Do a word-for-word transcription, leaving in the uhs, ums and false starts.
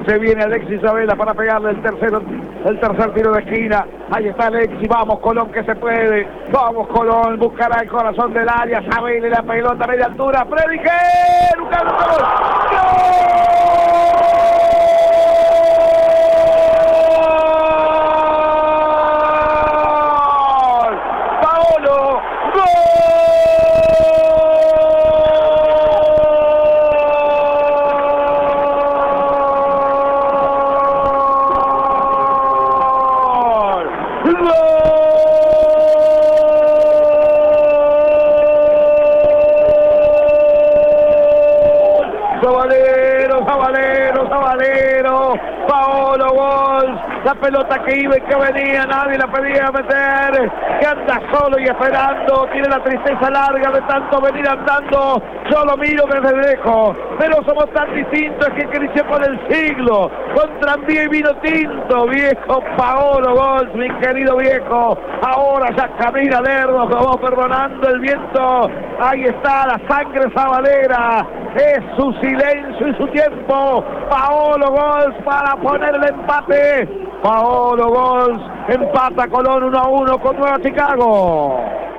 Se viene Alexis Sabela para pegarle el tercero, el tercer tiro de esquina. Ahí está Alexis, vamos Colón que se puede. Vamos Colón, buscará el corazón del área. Sabela y la pelota a media altura. Prediger, buscando gol. ¡Gol! Paolo, ¡gol! Zabalero, Zabalero, Zabalero, Paolo Walsh, la pelota que iba y que venía, nadie la podía meter, que anda solo y esperando, tiene la tristeza larga de tanto venir andando, yo lo miro desde lejos, pero somos tan distintos que creció por el siglo, con tranvía y vino tinto, viejo Paolo Walsh, mi querido viejo, ahora ya camina lerdo, como perdonando el viento, ahí está la sangre sabalera, es su silencio y su tiempo. Paolo Walsh para poner el empate. Paolo Walsh empata Colón uno a uno con Nueva Chicago.